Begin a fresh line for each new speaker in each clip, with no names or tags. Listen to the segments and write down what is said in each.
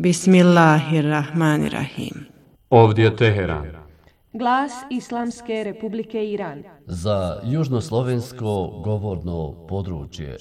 Bismillahirrahmanirrahim.
Ovdje je Teheran.
Glas Islamske Republike Iran.
Za južnoslovensko govorno područje.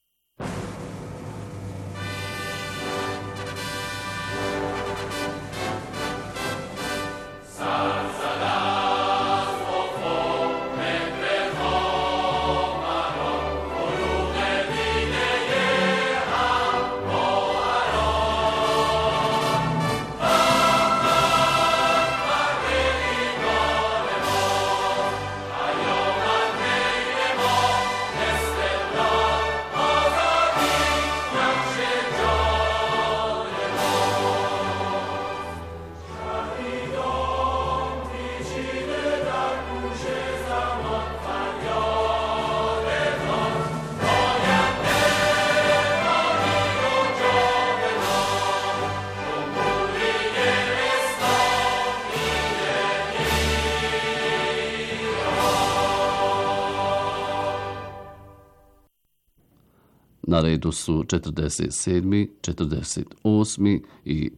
Na redu su 47., 48. i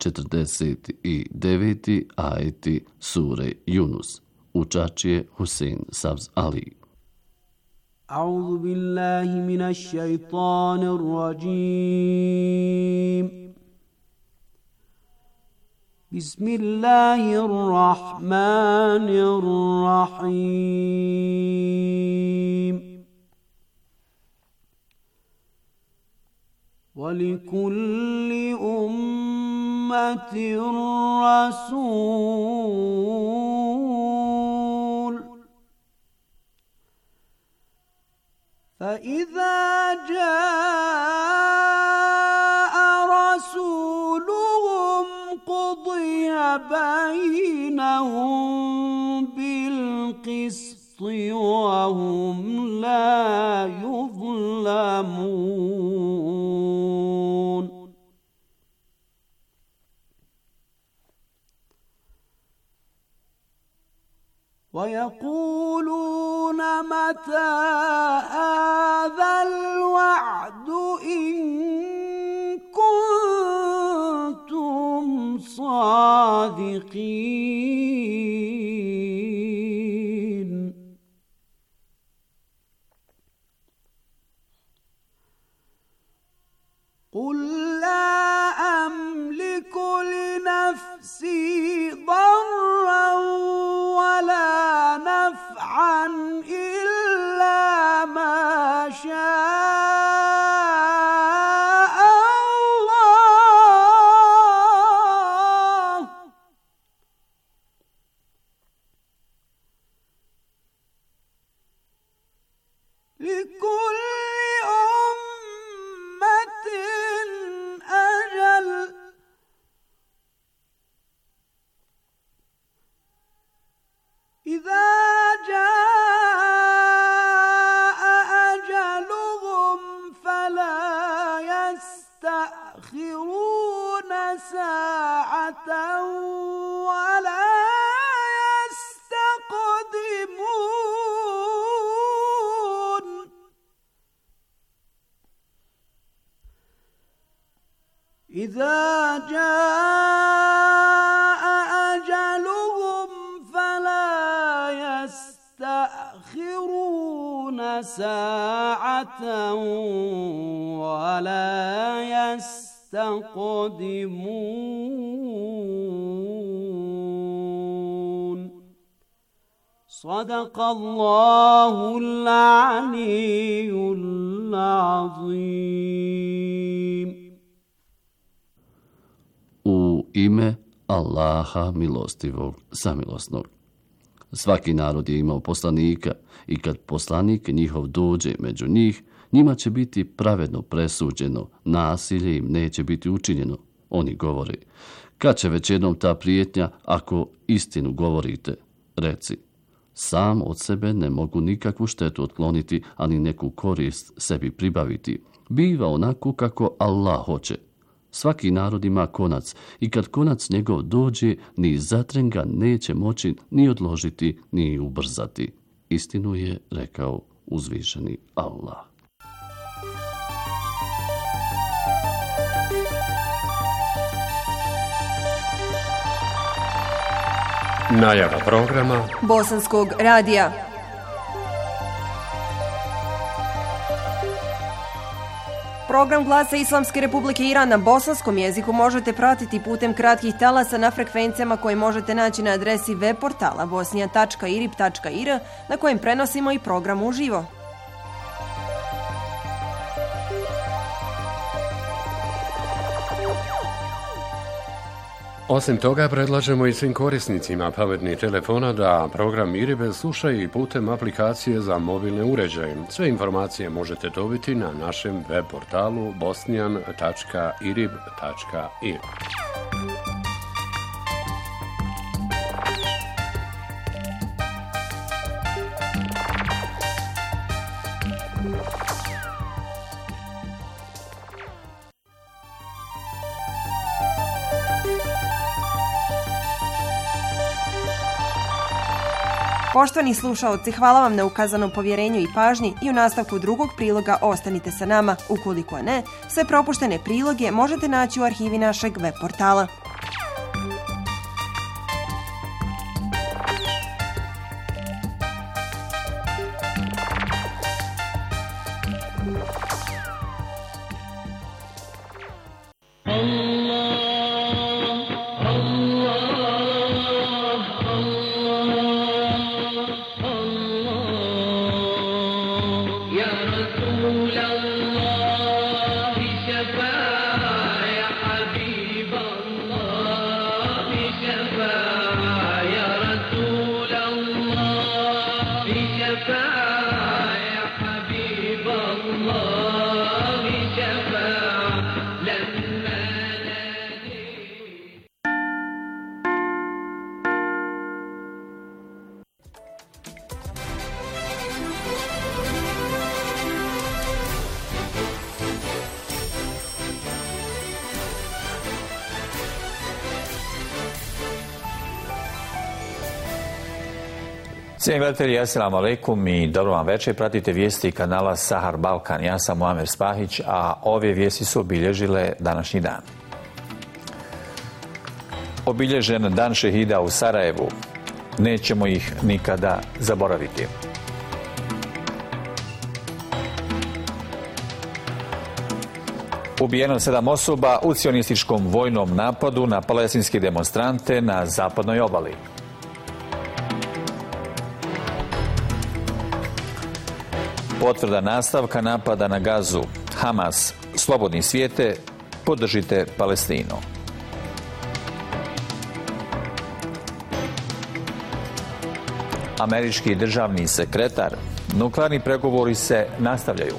49. ajeti sure Yunus. Učač je Husein Savz Ali.
A'udhu billahi minash shaitanir rajim. Bismillahirrahmanirrahim. وَلِكُلِّ أُمَّةٍ رَّسُولٌ فَإِذَا جَاءَ رَسُولُهُمْ قُضِيَ بَيْنَهُم بِالْقِسْطِ وَهُمْ لَا يُظْلَمُونَ. وَيَقُولُونَ مَتَى هَذَا الْوَعْدُ إِن كُنتُمْ صَادِقِينَ. قُل لَّا أَمْلِكُ لِنَفْسِي ضَرًّا وَلَا نَفْعًا إِلَّا مَا شَاءَ اللَّهُ. لِكُلِّ أُمَّةٍ أَجَلٌ إِذَا جَاءَ أَجَلُهُمْ فَلَا يَسْتَأْخِرُونَ سَاعَةً وَلَا يَسْتَقْدِمُونَ. إِذَا جَاءَ أَجَلُهُمْ فَلَا يَسْتَأْخِرُونَ سَاعَةً وَلَا يَسْتَقْدِمُونَ. صدق الله العلي العظيم.
U ime Allaha milostivog, samilosnog. Svaki narod je imao poslanika i kad poslanik njihov dođe među njih, njima će biti pravedno presuđeno, nasilje im neće biti učinjeno. Oni govore, kad će već jednom ta prijetnja ako istinu govorite? Reci, sam od sebe ne mogu nikakvu štetu otkloniti, ani neku korist sebi pribaviti. Biva onako kako Allah hoće. Svaki narod ima konac i kad konac njegov dođe, ni zatren ga neće moći ni odložiti, ni ubrzati. Istinu je rekao uzvišeni Allah.
Najava programa
Bosanskog radija. Program Glasa Islamske Republike Iran na bosanskom jeziku možete pratiti putem kratkih talasa na frekvencijama koje možete naći na adresi web portala bosnija.irib.ir na kojem prenosimo i program uživo.
Osim toga, predlažemo i svim korisnicima pametnih telefona da program IRIB slušaju i putem aplikacije za mobilne uređaje. Sve informacije možete dobiti na našem web portalu bosnian.irib.ir.
Poštovani slušaoci, hvala vam na ukazanom povjerenju i pažnji i u nastavku drugog priloga ostanite sa nama. Ukoliko ne, sve propuštene priloge možete naći u arhivi našeg web portala.
Cijenjeni gledatelji, assalamu alaikum i dobro vam večer. Pratite vijesti kanala Sahar Balkan. Ja sam Muamer Spahić, a ove vijesti su obilježile današnji dan. Obilježen dan šehida u Sarajevu. Nećemo ih nikada zaboraviti. Ubijeno 7 osoba u cionističkom vojnom napadu na palestinske demonstrante na zapadnoj obali. Potvrda nastavka napada na Gazu. Hamas, slobodni svijete, podržite Palestinu. Američki državni sekretar. Nuklearni pregovori se nastavljaju.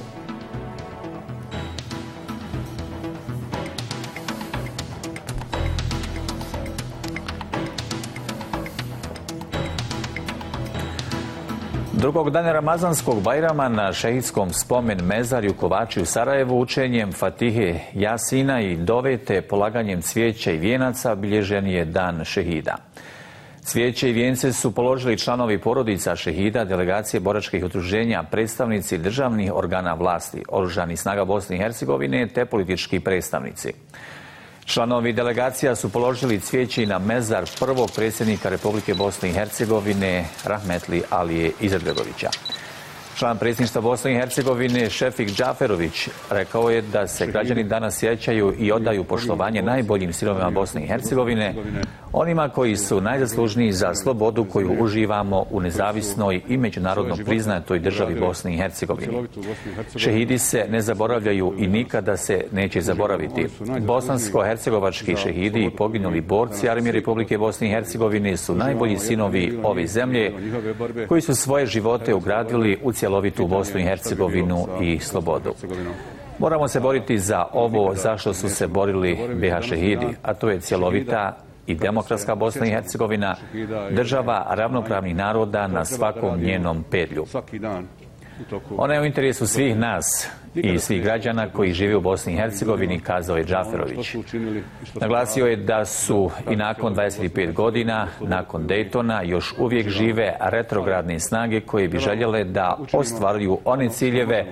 Drugog dana Ramazanskog Bajrama na šehidskom spomen mezarju Kovači u Sarajevu učenjem Fatihe Jasina i dove te polaganjem cvijeća i vijenaca obilježen je dan šehida. Cvijeće i vijence su položili članovi porodica šehida, delegacije boračkih udruženja, predstavnici državnih organa vlasti, oružanih snaga Bosne i Hercegovine te politički predstavnici. Članovi delegacija su položili cvijeće na mezar prvog predsjednika Republike Bosne i Hercegovine, Rahmetli Alije Izetbegovića. Član predsjedništva Bosne i Hercegovine, Šefik Džaferović, rekao je da se građani danas sjećaju i odaju poštovanje najboljim sinovima Bosne i Hercegovine, onima koji su najzaslužniji za slobodu koju uživamo u nezavisnoj i međunarodno priznatoj državi Bosne i Hercegovine. Šehidi se ne zaboravljaju i nikada se neće zaboraviti. Bosansko-hercegovački šehidi i poginuli borci Armije Republike Bosne i Hercegovine su najbolji sinovi ove zemlje koji su svoje živote ugradili u cjelovitu Bosnu i Hercegovinu i slobodu. Moramo se boriti za ovo zašto su se borili BiH šehidi, a to je cjelovita i demokratska Bosna i Hercegovina, država ravnopravnih naroda na svakom njenom pedlju. Ona je u interesu svih nas i svih građana koji žive u Bosni i Hercegovini, kazao je Džaferović. Naglasio je da su i nakon 25 godina, nakon Daytona, još uvijek žive retrogradne snage koje bi željele da ostvaruju one ciljeve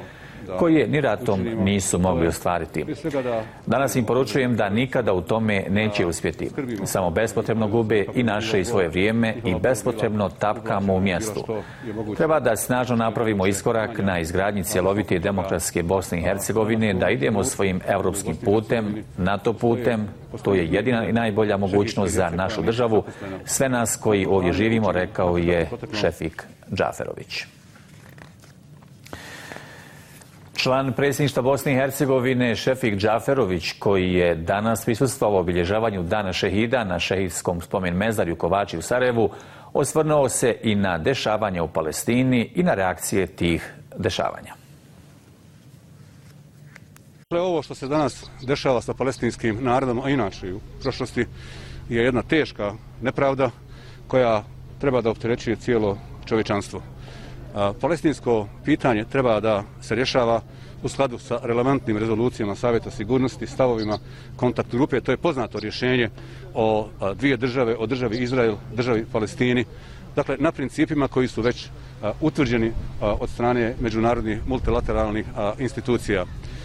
koje ni ratom nisu mogli ostvariti. Danas im poručujem da nikada u tome neće uspjeti. Samo bespotrebno gube i naše i svoje vrijeme i bespotrebno tapkamo u mjestu. Treba da snažno napravimo iskorak na izgradnji cjelovite i demokratske Bosne i Hercegovine, da idemo svojim europskim putem, NATO putem. To je jedina i najbolja mogućnost za našu državu, sve nas koji ovdje živimo, rekao je Šefik Džaferović. Član predsjedništva Bosne i Hercegovine Šefik Džaferović, koji je danas prisustvovao obilježavanju Dana šehida na šehidskom spomen mezarju Kovači u Sarajevu, osvrnuo se i na dešavanja u Palestini i na reakcije tih dešavanja.
Ovo što se danas dešava sa palestinskim narodom, a inače u prošlosti, je jedna teška nepravda koja treba da opterećuje cijelo čovječanstvo. Palestinsko pitanje treba da se rješava u skladu sa relevantnim rezolucijama Savjeta sigurnosti, stavovima kontakt grupe. To je poznato rješenje o dvije države, o državi Izrael, državi Palestini. Dakle, na principima koji su već utvrđeni od strane međunarodnih multilateralnih institucija.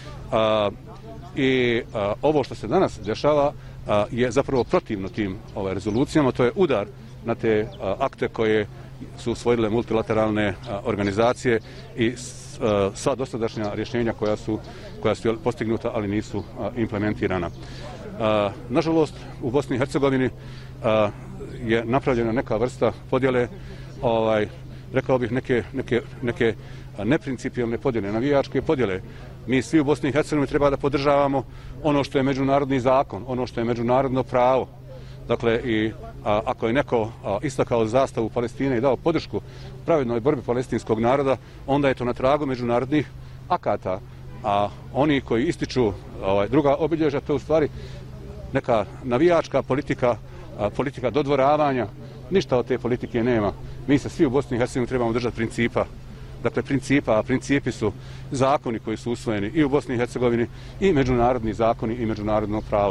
I ovo što se danas dešava je zapravo protivno tim rezolucijama. To je udar na te akte koje su usvojile multilateralne organizacije i sva dosadašnja rješenja koja su postignuta, ali nisu implementirana. Nažalost, u Bosni i Hercegovini je napravljena neka vrsta podjele, rekao bih neke neprincipijalne podjele, navijačke podjele. Mi svi u Bosni i Hercegovini treba da podržavamo ono što je međunarodni zakon, ono što je međunarodno pravo. Dakle, i ako je neko istakao zastavu Palestine i dao podršku pravednoj borbi palestinskog naroda, onda je to na tragu međunarodnih akata. A oni koji ističu druga obilježja, to je u stvari neka navijačka politika dodvoravanja. Ništa od te politike nema. Mi se svi u Bosni i Hercegovini trebamo držati principa. Dakle, a principi su zakoni koji su usvojeni i u Bosni i Hercegovini, i međunarodni zakoni i međunarodno pravo.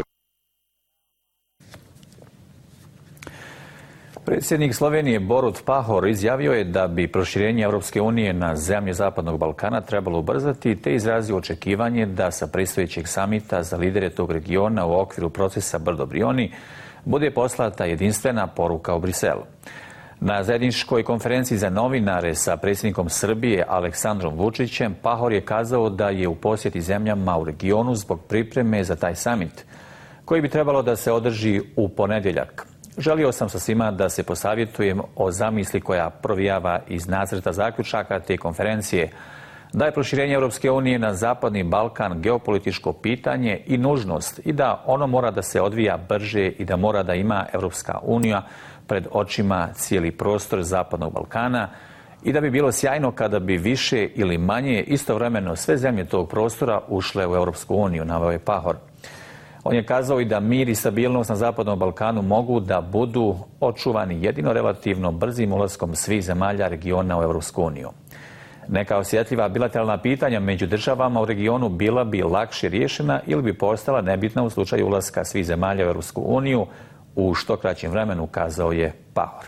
Predsjednik Slovenije Borut Pahor izjavio je da bi proširenje Europske unije na zemlje Zapadnog Balkana trebalo ubrzati, te izrazio očekivanje da sa predstojećeg samita za lidere tog regiona u okviru procesa Brdo-Brioni bude poslata jedinstvena poruka u Briselu. Na zajedničkoj konferenciji za novinare sa predsjednikom Srbije Aleksandrom Vučićem, Pahor je kazao da je u posjeti zemljama u regionu zbog pripreme za taj samit, koji bi trebalo da se održi u ponedjeljak. Želio sam sa svima da se posavjetujem o zamisli koja provijava iz nacrta zaključaka te konferencije, da je proširenje Europske unije na Zapadni Balkan geopolitičko pitanje i nužnost i da ono mora da se odvija brže i da mora da ima Europska unija pred očima cijeli prostor Zapadnog Balkana i da bi bilo sjajno kada bi više ili manje istovremeno sve zemlje tog prostora ušle u Europsku uniju, naveo je Pahor. On je kazao i da mir i stabilnost na Zapadnom Balkanu mogu da budu očuvani jedino relativno brzim ulaskom svih zemalja regiona u Europsku uniju. Neka osjetljiva bilateralna pitanja među državama u regionu bila bi lakše riješena ili bi postala nebitna u slučaju ulaska svih zemalja u Europsku uniju u što kraćem vremenu, kazao je Pahor.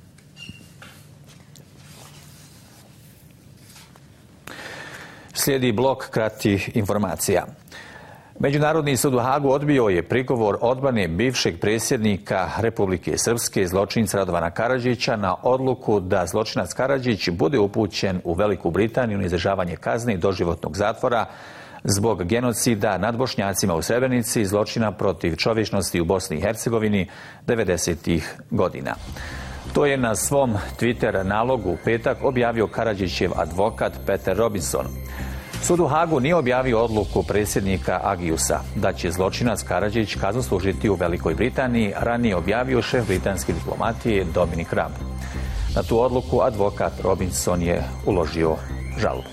Slijedi blok kratkih informacija. Međunarodni sud u Hagu odbio je prigovor odbrane bivšeg predsjednika Republike Srpske, zločinca Radovana Karadžića, na odluku da zločinac Karadžić bude upućen u Veliku Britaniju na izdržavanje kazne i doživotnog zatvora zbog genocida nad Bošnjacima u Srebrenici i zločina protiv čovječnosti u Bosni i Hercegovini 90-ih godina. To je na svom Twitter nalogu u petak objavio Karadžićev advokat Peter Robinson. Sud u Hagu nije objavio odluku predsjednika Agiusa da će zločinac Karadžić kaznu služiti u Velikoj Britaniji, ranije objavio šef britanske diplomatije Dominic Raab. Na tu odluku advokat Robinson je uložio žalbu.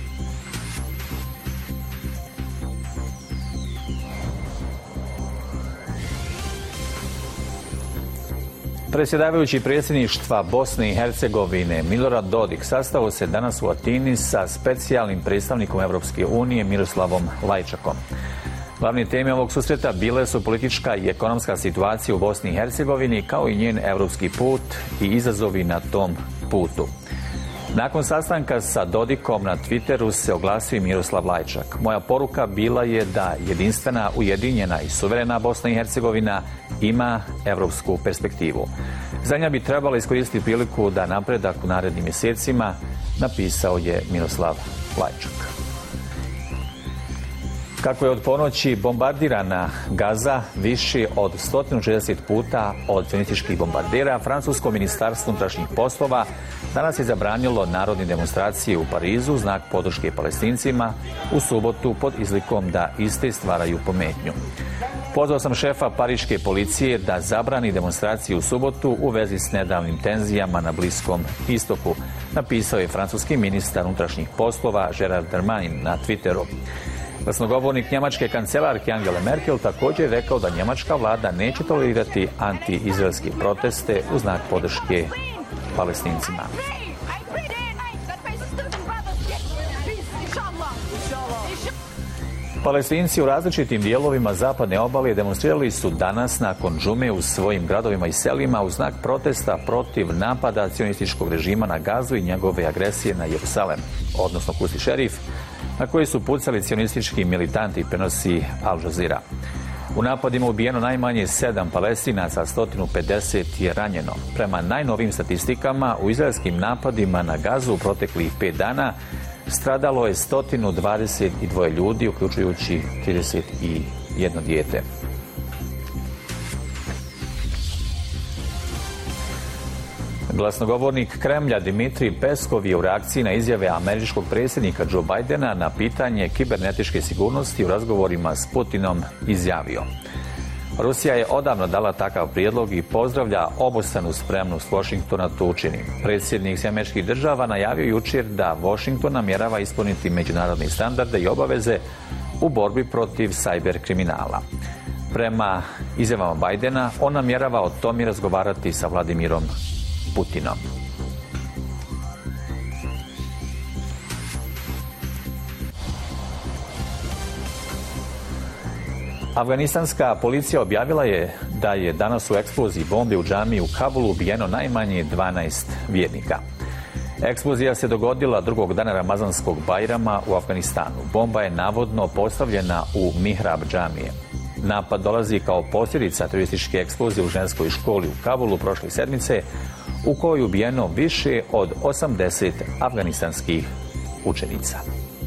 Predsjedavajući predsjedništva Bosne i Hercegovine Milorad Dodik sastao se danas u Atini sa specijalnim predstavnikom Europske unije Miroslavom Lajčakom. Glavne teme ovog susreta bile su politička i ekonomska situacija u Bosni i Hercegovini, kao i njen europski put i izazovi na tom putu. Nakon sastanka sa Dodikom na Twitteru se oglasio Miroslav Lajčak. Moja poruka bila je da jedinstvena, ujedinjena i suverena Bosna i Hercegovina ima evropsku perspektivu. Zemlja bi trebala iskoristiti priliku da napredak u narednim mjesecima, napisao je Miroslav Lajčak. Kako je od ponoći bombardirana Gaza više od 160 puta od sionističkih bombardera, francusko ministarstvo unutrašnjih poslova danas je zabranilo narodne demonstracije u Parizu, znak podrške Palestincima, u subotu pod izlikom da iste stvaraju pometnju. Pozvao sam šefa pariške policije da zabrani demonstracije u subotu u vezi s nedavnim tenzijama na Bliskom istoku, napisao je francuski ministar unutrašnjih poslova Gerard Darmanin na Twitteru. Glasnogovornik njemačke kancelarke Angele Merkel također je rekao da njemačka vlada neće tolerirati anti-izraelske proteste u znak podrške Palestincima. Palestinci u različitim dijelovima zapadne obale demonstrirali su danas nakon džume u svojim gradovima i selima u znak protesta protiv napada sionističkog režima na Gazu i njegove agresije na Jerusalem, odnosno Kusi Šerif, na koji su pucali sionistički militanti, prenosi Al Jazeera. U napadima ubijeno najmanje 7 Palestinaca, 150 je ranjeno. Prema najnovim statistikama, u izraelskim napadima na Gazu u proteklih 5 dana stradalo je 122 ljudi, uključujući 31 dijete. Glasnogovornik Kremlja Dmitrij Peskov je u reakciji na izjave američkog predsjednika Joe Bidena na pitanje kibernetičke sigurnosti u razgovorima s Putinom izjavio: Rusija je odavno dala takav prijedlog i pozdravlja obostranu spremnost Washingtona to učini. Predsjednik Američkih država najavio jučer da Washington namjerava ispuniti međunarodne standarde i obaveze u borbi protiv sajber kriminala. Prema izjavama Bidena, on namjerava o tome razgovarati sa Vladimirom Putinom. Afganistanska policija objavila je da je danas u eksploziji bombe u džamiji u Kabulu ubijeno najmanje 12 vjernika. Eksplozija se dogodila drugog dana Ramazanskog Bajrama u Afganistanu. Bomba je navodno postavljena u mihrab džamije. Napad dolazi kao posljedica terorističke eksplozije u ženskoj školi u Kabulu prošle sedmice, u kojoj je ubijeno više od 80 afganistanskih učenica.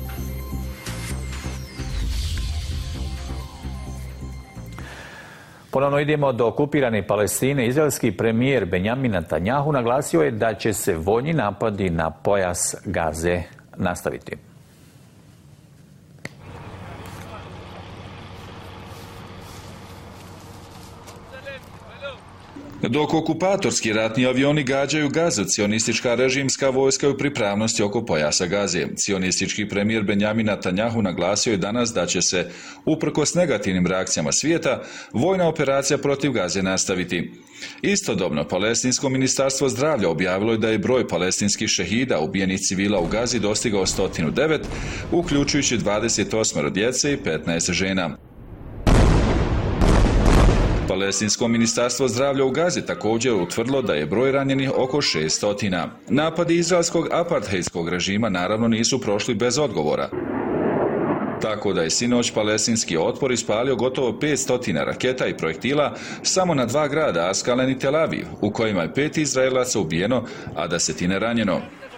Ponovno idemo do okupirane Palestine. Izraelski premijer Benjamin Netanjahu naglasio je da će se vojni napadi na pojas Gaze nastaviti.
Dok okupatorski ratni avioni gađaju Gazu, cionistička režimska vojska je u pripravnosti oko pojasa Gaze. Cionistički premijer Benjamin Netanjahu naglasio je danas da će se, uprkos negativnim reakcijama svijeta, vojna operacija protiv Gaze nastaviti. Istodobno, Palestinsko ministarstvo zdravlja objavilo je da je broj palestinskih šehida ubijenih civila u Gazi dostigao 109, uključujući 28 djece i 15 žena. Palestinsko ministarstvo zdravlja u Gazi također utvrdilo da je broj ranjenih oko 600. Napadi izraelskog apartheidskog režima naravno nisu prošli bez odgovora. Tako da je sinoć palestinski otpor ispalio gotovo 500 raketa i projektila samo na 2 grada, Askalen i Tel Aviv, u kojima je 5 Izraelaca ubijeno, a 10 ranjeno.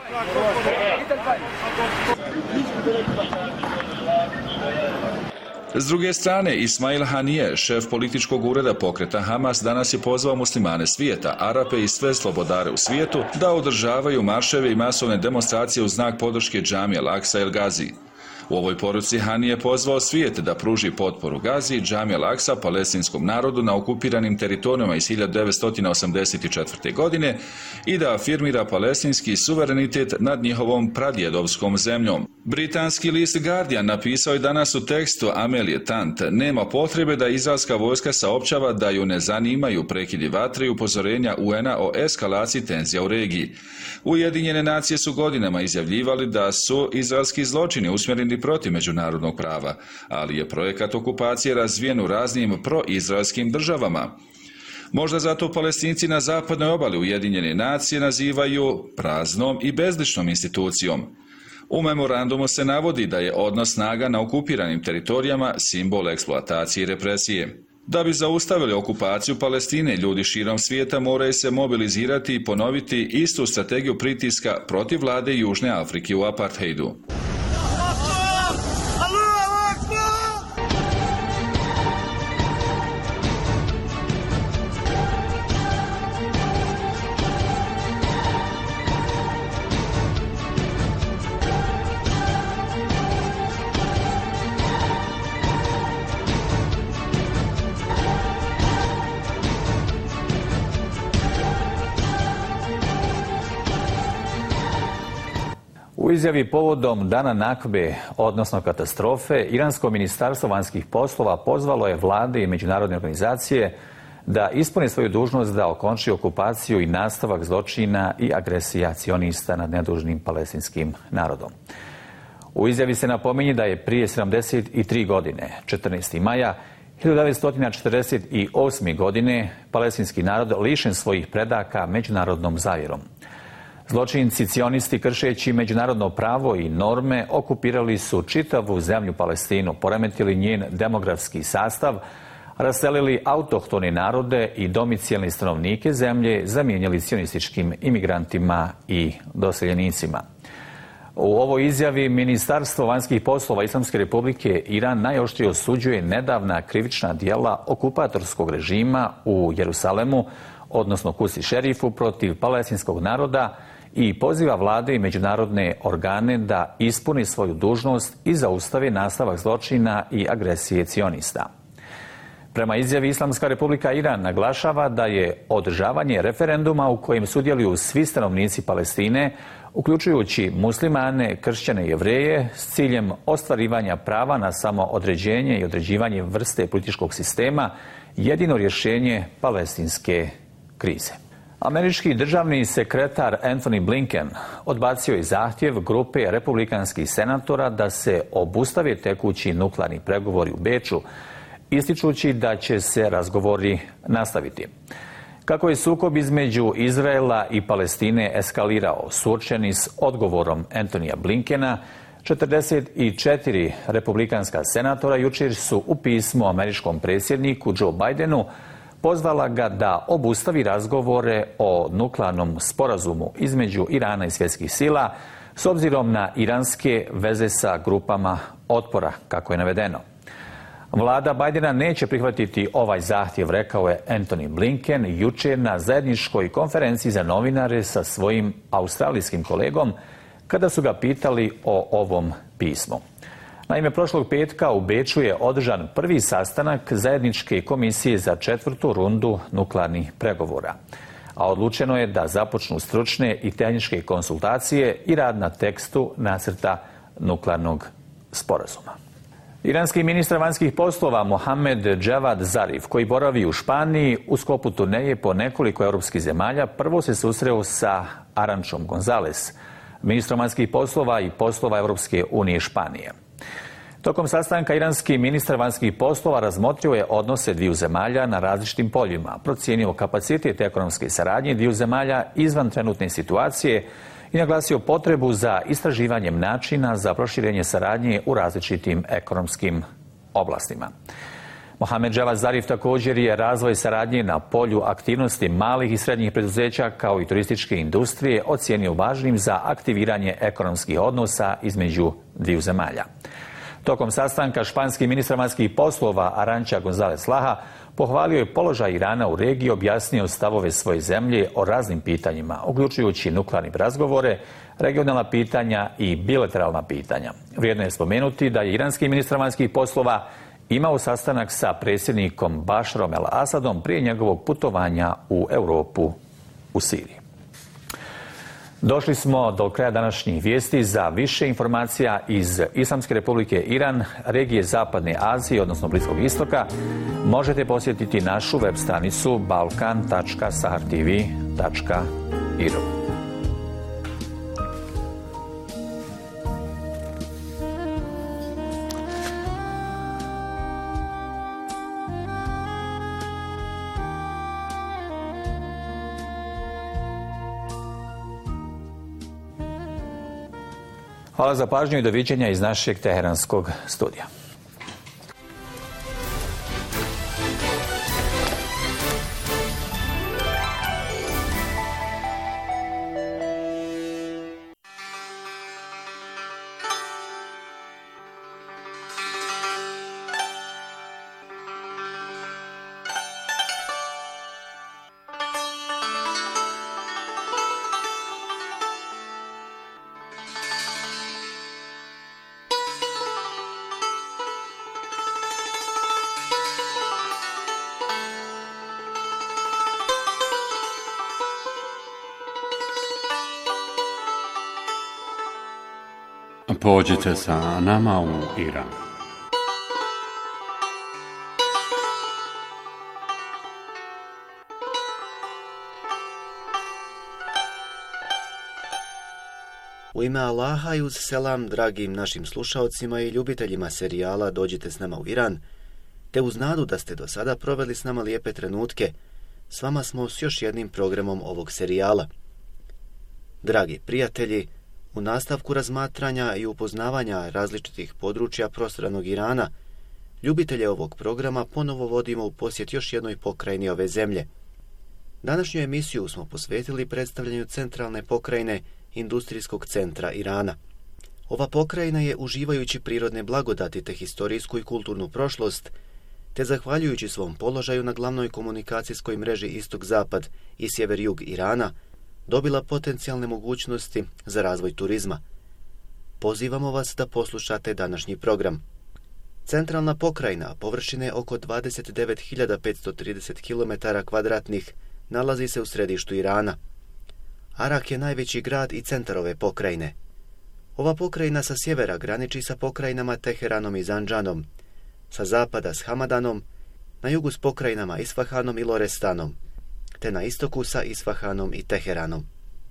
S druge strane, Ismail Hanije, šef političkog ureda pokreta Hamas, danas je pozvao muslimane svijeta, Arape i sve slobodare u svijetu da održavaju marševe i masovne demonstracije u znak podrške džamije Al-Aqsa el Gazi. U ovoj poruci Hani je pozvao svijet da pruži potporu Gazi, džamije Al-Aqsa, palestinskom narodu na okupiranim teritorijama iz 1984. godine i da afirmira palestinski suverenitet nad njihovom pradjedovskom zemljom. Britanski list Guardian napisao je danas u tekstu Amelie Tant: nema potrebe da izraelska vojska saopćava da ju ne zanimaju prekidi vatre i upozorenja UN-a o eskalaciji tenzija u regiji. Ujedinjene nacije su godinama izjavljivali da su izraelski zločini usmjereni protiv međunarodnog prava, ali je projekat okupacije razvijen u raznim proizraelskim državama. Možda zato Palestinci na zapadnoj obali Ujedinjene nacije nazivaju praznom i bezličnom institucijom. U memorandumu se navodi da je odnos snaga na okupiranim teritorijama simbol eksploatacije i represije. Da bi zaustavili okupaciju Palestine, ljudi širom svijeta moraju se mobilizirati i ponoviti istu strategiju pritiska protiv vlade Južne Afrike u apartheidu.
U izjavi povodom Dana Nakbe, odnosno katastrofe, Iransko ministarstvo vanjskih poslova pozvalo je vlade i međunarodne organizacije da ispune svoju dužnost da okonči okupaciju i nastavak zločina i agresija cionista nad nedužnim palestinskim narodom. U izjavi se napominje da je prije 73 godine, 14. maja 1948. godine, palestinski narod lišen svojih predaka međunarodnom zavjerom. Zločinci cionisti, kršeći međunarodno pravo i norme, okupirali su čitavu zemlju Palestinu, poremetili njen demografski sastav, raselili autohtone narode i domicijelne stanovnike zemlje, zamijenjali cionističkim imigrantima i doseljenicima. U ovoj izjavi Ministarstvo vanjskih poslova Islamske Republike Iran najoštrije osuđuje nedavna krivična djela okupatorskog režima u Jerusalemu, odnosno Kusi šerifu, protiv palestinskog naroda i poziva vlade i međunarodne organe da ispuni svoju dužnost i zaustave nastavak zločina i agresije cionista. Prema izjavi Islamska Republika Iran naglašava da je održavanje referenduma u kojem sudjeluju svi stanovnici Palestine, uključujući muslimane, kršćane i jevreje, s ciljem ostvarivanja prava na samoodređenje i određivanje vrste političkog sistema, jedino rješenje palestinske krize. Američki državni sekretar Antony Blinken odbacio je zahtjev grupe republikanskih senatora da se obustave tekući nuklearni pregovori u Beču, ističući da će se razgovori nastaviti. Kako je sukob između Izraela i Palestine eskalirao, suočeni s odgovorom Antonija Blinkena, 44 republikanska senatora jučer su u pismu američkom predsjedniku Joe Bidenu pozvala ga da obustavi razgovore o nuklearnom sporazumu između Irana i svjetskih sila s obzirom na iranske veze sa grupama otpora, kako je navedeno. Vlada Bidena neće prihvatiti ovaj zahtjev, rekao je Antony Blinken jučer na zajedničkoj konferenciji za novinare sa svojim australijskim kolegom kada su ga pitali o ovom pismu. Naime, prošlog petka u Beču je održan prvi sastanak zajedničke komisije za 4. rundu nuklearnih pregovora, a odlučeno je da započnu stručne i tehničke konsultacije i rad na tekstu nacrta nuklearnog sporazuma. Iranski ministar vanjskih poslova Mohamed Javad Zarif, koji boravi u Španiji u sklopu turneje po nekoliko europskih zemalja, prvo se susreo sa Arančom González, ministrom vanjskih poslova i poslova Europske unije Španije. Tokom sastanka iranski ministar vanjskih poslova razmotrio je odnose dviju zemalja na različitim poljima, procijenio kapacitet ekonomske saradnje dviju zemalja izvan trenutne situacije i naglasio potrebu za istraživanjem načina za proširenje saradnje u različitim ekonomskim oblastima. Mohamed Javad Zarif također je razvoj saradnje na polju aktivnosti malih i srednjih preduzeća kao i turističke industrije ocijenio važnim za aktiviranje ekonomskih odnosa između dviju zemalja. Tokom sastanka španski ministar vanjskih poslova Aranča González Laha pohvalio je položaj Irana u regiji i objasnio stavove svoje zemlje o raznim pitanjima, uključujući nuklearne razgovore, regionalna pitanja i bilateralna pitanja. Vrijedno je spomenuti da je iranski ministar vanjskih poslova imao sastanak sa predsjednikom Bašarom el-Asadom prije njegovog putovanja u Europu u Siriji. Došli smo do kraja današnjih vijesti. Za više informacija iz Islamske Republike Iran, regije Zapadne Azije, odnosno Bliskog istoka, možete posjetiti našu web stranicu balkan.sahartv.ru. Hvala za pažnju i doviđenja iz našeg teheranskog studija.
Pođite sa nama u Iran.
U ime Allaha i uz selam dragim našim slušaocima i ljubiteljima serijala Dođite s nama u Iran, te uz nadu da ste do sada proveli s nama lijepe trenutke, s vama smo s još jednim programom ovog serijala. Dragi prijatelji, u nastavku razmatranja i upoznavanja različitih područja prostranog Irana, ljubitelje ovog programa ponovo vodimo u posjet još jednoj pokrajini ove zemlje. Današnju emisiju smo posvetili predstavljanju centralne pokrajine industrijskog centra Irana. Ova pokrajina je, uživajući prirodne blagodati te historijsku i kulturnu prošlost, te zahvaljujući svom položaju na glavnoj komunikacijskoj mreži istok-zapad i sjever-jug Irana, dobila potencijalne mogućnosti za razvoj turizma. Pozivamo vas da poslušate današnji program. Centralna pokrajina, površine oko 29.530 km2, nalazi se u središtu Irana. Arak je najveći grad i centar ove pokrajine. Ova pokrajina sa sjevera graniči sa pokrajinama Teheranom i Zanđanom, sa zapada s Hamadanom, na jugu s pokrajinama Isfahanom i Lorestanom, te na istoku sa Isfahanom i Teheranom.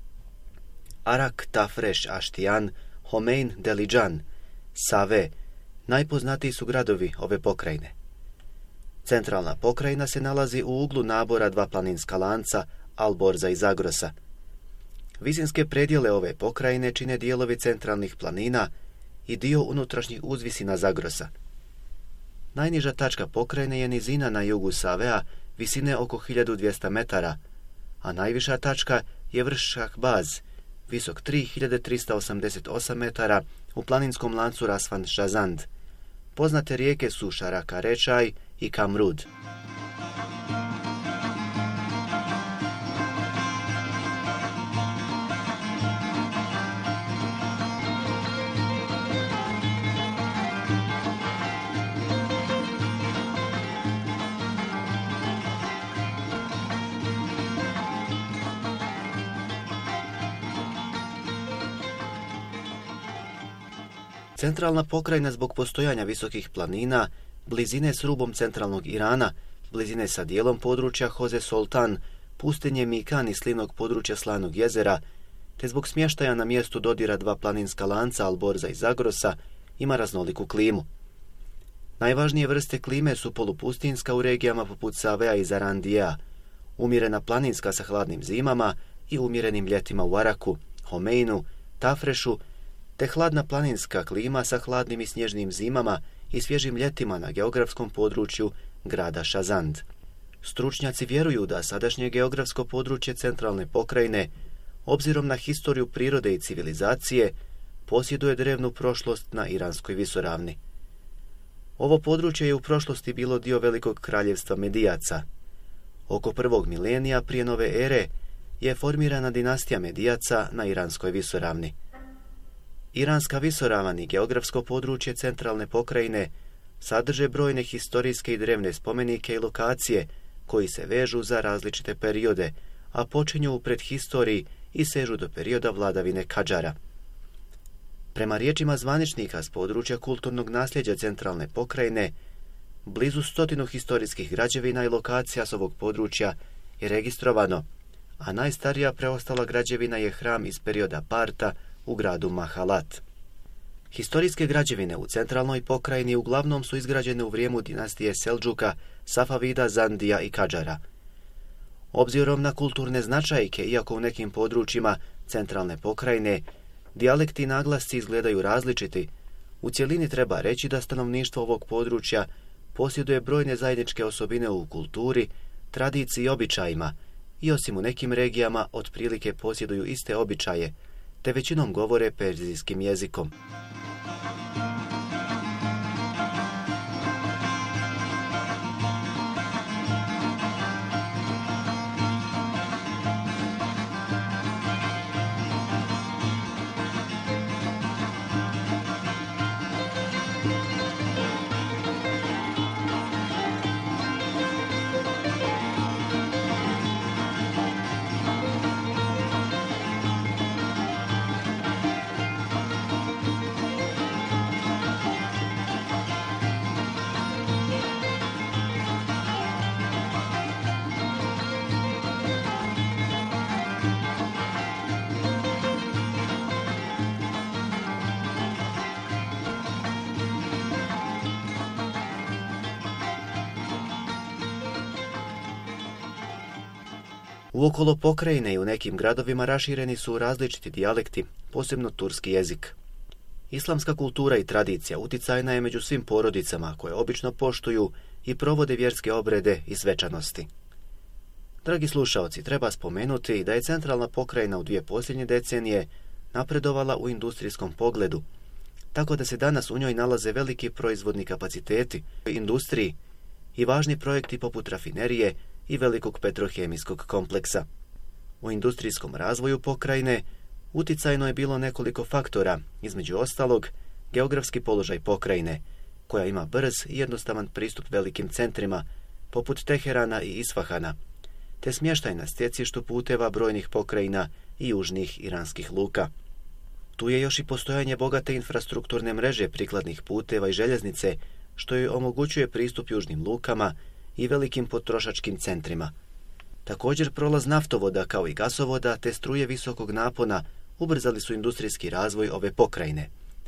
Arak, Tafreš, Aštijan, Homein, Deliđan, Save, najpoznatiji su gradovi ove pokrajine. Centralna pokrajina se nalazi u uglu nabora dva planinska lanca, Alborza i Zagrosa. Visinske predjele ove pokrajine čine dijelovi centralnih planina i dio unutrašnjih uzvisina Zagrosa. Najniža tačka pokrajine je nizina na jugu Savea, visine oko 1200 metara, a najviša tačka je vrh Šahbaz, visok 3388 metara u planinskom lancu Rasvan Šazand. Poznate rijeke su Šaraka Rečaj i Kamrud. Centralna pokrajina zbog postojanja visokih planina, blizine s rubom centralnog Irana, blizine sa dijelom područja Hoze Soltan, pustinje Mikan i slivnog područja Slanog jezera, te zbog smještaja na mjestu dodira dva planinska lanca Alborza i Zagrosa, ima raznoliku klimu. Najvažnije vrste klime su polupustinska u regijama poput Savea i Zarandija, umjerena planinska sa hladnim zimama i umjerenim ljetima u Araku, Homeinu, Tafrešu, te hladna planinska klima sa hladnim i snježnim zimama i svježim ljetima na geografskom području grada Šazand. Stručnjaci vjeruju da sadašnje geografsko područje centralne pokrajine, obzirom na historiju prirode i civilizacije, posjeduje drevnu prošlost na Iranskoj visoravni. Ovo područje je u prošlosti bilo dio velikog kraljevstva Medijaca. Oko prvog milenija prije nove ere je formirana dinastija Medijaca na Iranskoj visoravni. Iranska visoravan i geografsko područje centralne pokrajine sadrže brojne historijske i drevne spomenike i lokacije koji se vežu za različite periode, a počinju u predhistoriji i sežu do perioda vladavine Kadžara. Prema riječima zvaničnika s područja kulturnog nasljeđa centralne pokrajine, blizu 100 historijskih građevina i lokacija s ovog područja je registrovano, a najstarija preostala građevina je hram iz perioda Parta u gradu Mahalat. Historijske građevine u centralnoj pokrajini uglavnom su izgrađene u vrijeme dinastije Seldžuka, Safavida, Zandija i Kadžara. Obzirom na kulturne značajke, iako u nekim područjima centralne pokrajine Dijalekti i naglasci izgledaju različiti. U cjelini treba reći da stanovništvo ovog područja posjeduje brojne zajedničke osobine u kulturi, tradiciji i običajima i osim u nekim regijama otprilike posjeduju iste običaje, te većinom govore perzijskim jezikom. Uokolo pokrajine i u nekim gradovima rašireni su različiti dijalekti, posebno turski jezik. Islamska kultura i tradicija uticajna je među svim porodicama koje obično poštuju i provode vjerske obrede i svečanosti. Dragi slušaoci, treba spomenuti da je centralna pokrajina u 2 posljednje decenije napredovala u industrijskom pogledu, tako da se danas u njoj nalaze veliki proizvodni kapaciteti u industriji i važni projekti poput rafinerije i velikog petrohemijskog kompleksa. U industrijskom razvoju pokrajine uticajno je bilo nekoliko faktora, između ostalog geografski položaj pokrajine, koja ima brz i jednostavan pristup velikim centrima, poput Teherana i Isfahana, te smještaj na stjecištu puteva brojnih pokrajina i južnih iranskih luka. Tu je još i postojanje bogate infrastrukturne mreže prikladnih puteva i željeznice, što joj omogućuje pristup južnim lukama i velikim potrošačkim centrima. Također prolaz naftovoda kao i gasovoda te struje visokog napona ubrzali su industrijski razvoj ove pokrajine.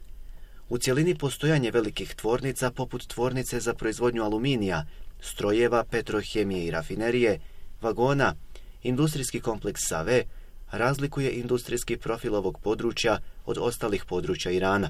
U cjelini postojanje velikih tvornica poput tvornice za proizvodnju aluminija, strojeva, petrohemije i rafinerije, vagona, industrijski kompleks Save razlikuje industrijski profil ovog područja od ostalih područja Irana.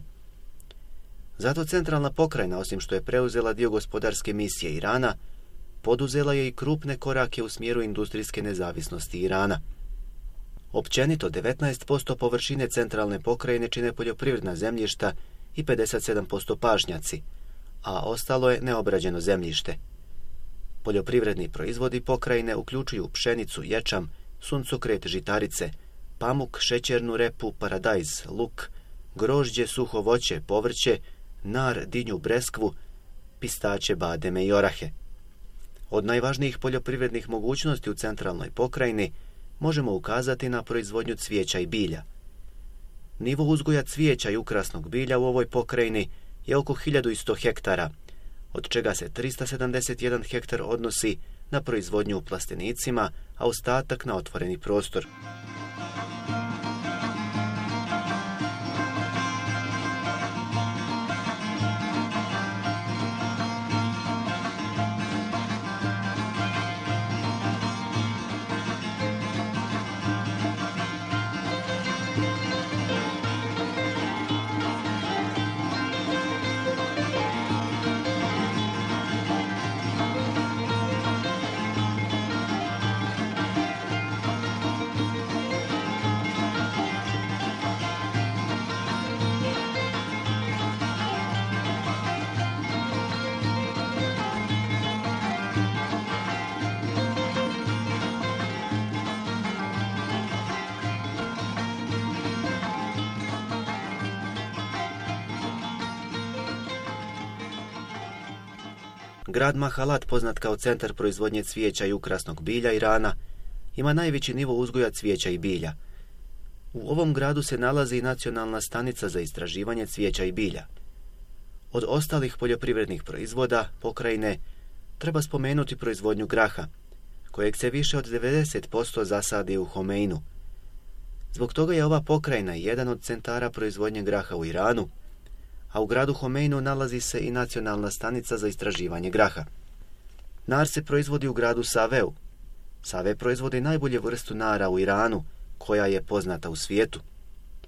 Zato centralna pokrajina, osim što je preuzela dio gospodarske misije Irana, poduzela je i krupne korake u smjeru industrijske nezavisnosti Irana. Općenito 19% površine centralne pokrajine čine poljoprivredna zemljišta i 57% pašnjaci, a ostalo je neobrađeno zemljište. Poljoprivredni proizvodi pokrajine uključuju pšenicu, ječam, suncokret, žitarice, pamuk, šećernu repu, paradajz, luk, grožđe, suho voće, povrće, nar, dinju, breskvu, pistaće, bademe i orahe. Od najvažnijih poljoprivrednih mogućnosti u centralnoj pokrajini možemo ukazati na proizvodnju cvijeća i bilja. Nivo uzgoja cvijeća i ukrasnog bilja u ovoj pokrajini je oko 1100 hektara, od čega se 371 hektar odnosi na proizvodnju u plastenicima, a ostatak na otvoreni prostor. Grad Mahalat, poznat kao centar proizvodnje cvijeća i ukrasnog bilja Irana, ima najveći nivo uzgoja cvijeća i bilja. U ovom gradu se nalazi i nacionalna stanica za istraživanje cvijeća i bilja. Od ostalih poljoprivrednih proizvoda pokrajine treba spomenuti proizvodnju graha, kojeg se više od 90% zasadi u Homeinu. Zbog toga je ova pokrajina jedan od centara proizvodnje graha u Iranu, a u gradu Homeinu nalazi se i nacionalna stanica za istraživanje graha. Nar se proizvodi u gradu Saveu. Save proizvodi najbolje vrstu nara u Iranu, koja je poznata u svijetu.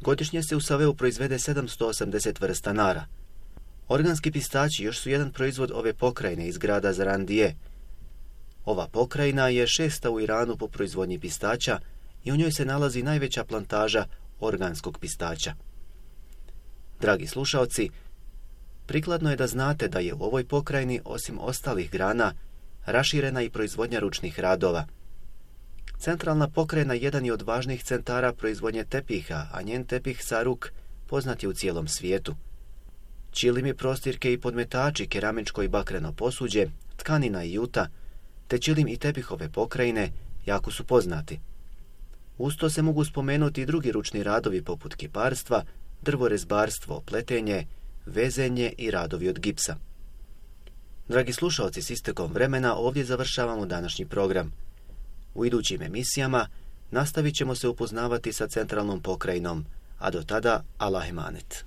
Godišnje se u Saveu proizvede 780 vrsta nara. Organski pistaći još su jedan proizvod ove pokrajine iz grada Zarandije. Ova pokrajina je 6. u Iranu po proizvodnji pistaća i u njoj se nalazi najveća plantaža organskog pistaća. Dragi slušaoci, prikladno je da znate da je u ovoj pokrajini, osim ostalih grana, raširena i proizvodnja ručnih radova. Centralna pokrajina jedan je od važnih centara proizvodnje tepiha, a njen tepih saruk poznat je u cijelom svijetu. Čilimi, prostirke i podmetači, keramičko i bakreno posuđe, tkanina i juta, te čilim i tepihove pokrajine jako su poznati. Uz to se mogu spomenuti i drugi ručni radovi poput kiparstva, drvorezbarstvo, pletenje, vezenje i radovi od gipsa. Dragi slušalci, s istekom vremena ovdje završavamo današnji program. U idućim emisijama nastavit ćemo se upoznavati sa centralnom pokrajinom, a do tada Allah emanet.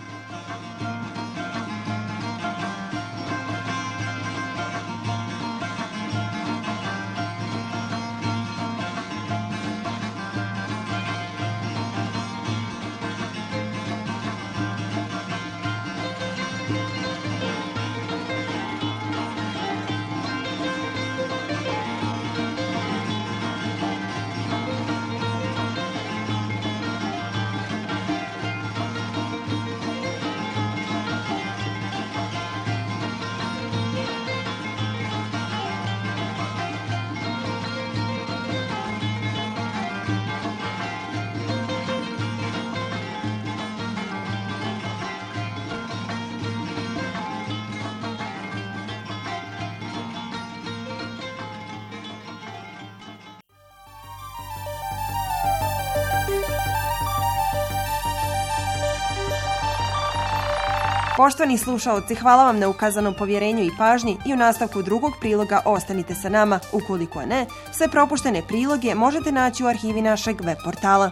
Poštovani slušaoci, hvala vam na ukazanom povjerenju i pažnji i u nastavku drugog priloga ostanite sa nama. Ukoliko ne, sve propuštene priloge možete naći u arhivi našeg web portala.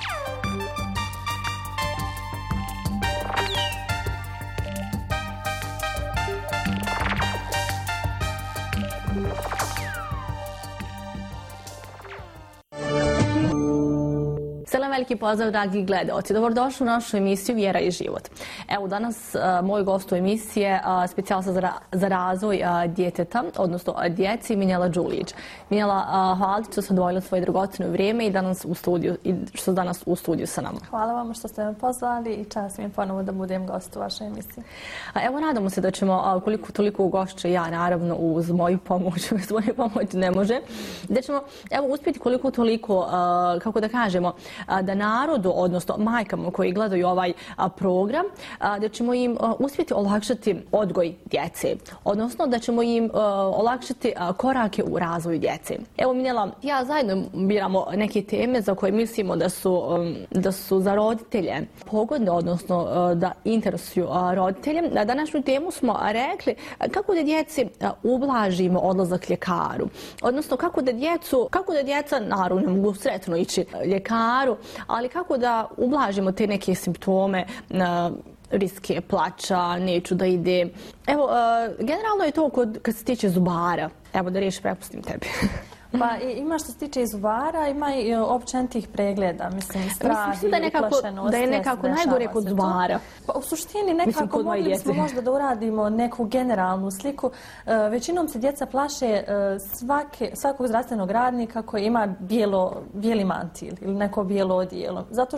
Veliki pozdrav, dragi gledaoci. Dobrodošli u našu emisiju Vjera i život. Evo, danas moj gost u emisiji je specijalista za razvoj djeteta, odnosno djeci, Minjela Đulić. Minjela, hvala što ste odvojili svoje dragocjeno vrijeme i što ste danas u studiju sa nama.
Hvala vam što ste me pozvali i čast mi je ponovo da budem gost u vašoj emisiji.
Evo, nadamo se da ćemo, koliko toliko ugošće ja, naravno, uz moju pomoć, uz moju pomoć ne može, da ćemo, evo, uspjeti koliko toliko, kako da kažemo, da narodu, odnosno majkama koji gledaju ovaj program, da ćemo im uspjeti olakšati odgoj djece, odnosno da ćemo im olakšati korake u razvoju djece. Evo, Minjela, ja zajedno biramo neke teme za koje mislimo da su za roditelje pogodne, odnosno da interesuju roditelje. Na današnju temu smo rekli kako da djeci ublažimo odlazak ljekaru, odnosno kako da djeca, naravno, ne mogu sretno ići ljekaru, ali kako da ublažimo te neke simptome, riske plača, neću da ide. Evo, generalno je to kad se tiče zubara. Evo, da riješi, prepustim tebi.
Pa ima što se tiče i zubara, ima i općenitih pregleda, mislim, strah i uplašenost.
Da je nekako najgore kod zubara.
Pa u suštini nekako mogli smo možda da uradimo neku generalnu sliku. Većinom se djeca plaše svakog zdravstvenog radnika koji ima bijeli mantil ili neko bijelo odijelo. Zato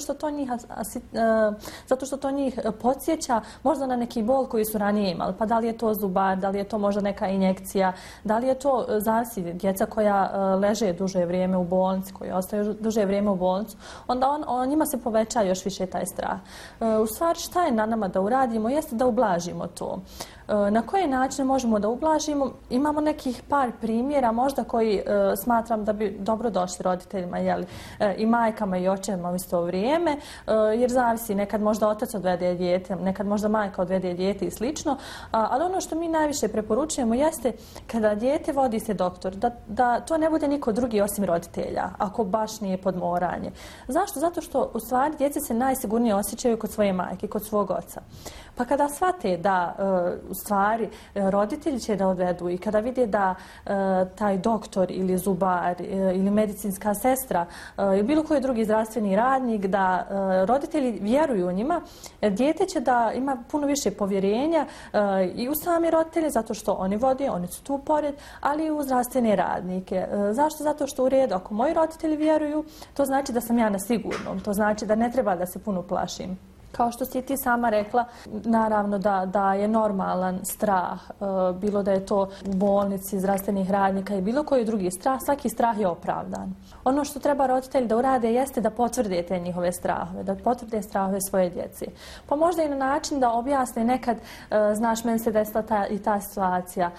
što to njih podsjeća možda na neki bol koji su ranije imali. Pa da li je to zubar, da li je to možda neka injekcija, da li je to zavisi djeca koja leže duže vrijeme u bolnici, koji ostaju duže vrijeme u bolnicu, onda njima se poveća još više taj strah. U stvari, šta je na nama da uradimo jeste da ublažimo to. Na koje načine možemo da ublažimo? Imamo nekih par primjera možda koji smatram da bi dobro došli roditeljima, i majkama i očevima u isto vrijeme, jer zavisi, nekad možda otac odvede dijete, nekad možda majka odvede dijete i slično, ali ono što mi najviše preporučujemo jeste kada dijete vodi se doktor, da to ne bude niko drugi osim roditelja, ako baš nije podmoranje. Zašto? Zato što u stvari djeca se najsigurnije osjećaju kod svoje majke, kod svog oca. Pa kada shvate da u stvari roditelji će da odvedu i kada vide da taj doktor ili zubar ili medicinska sestra ili bilo koji drugi zdravstveni radnik, da roditelji vjeruju u njima, dijete će da ima puno više povjerenja i u sami roditelje, zato što oni vode, oni su tu pored, ali i u zdravstvene radnike. Zašto? Zato što u redu, ako moji roditelji vjeruju, to znači da sam ja na sigurnom, to znači da ne treba da se puno plašim. Kao što si ti sama rekla, naravno da je normalan strah, bilo da je to u bolnici, zdravstvenih radnika i bilo koji drugi strah, svaki strah je opravdan. Ono što treba roditelji da urade jeste da potvrde te njihove strahove, da potvrde strahove svoje djece. Pa možda i na način da objasne nekad, znaš, meni se desila i ta situacija,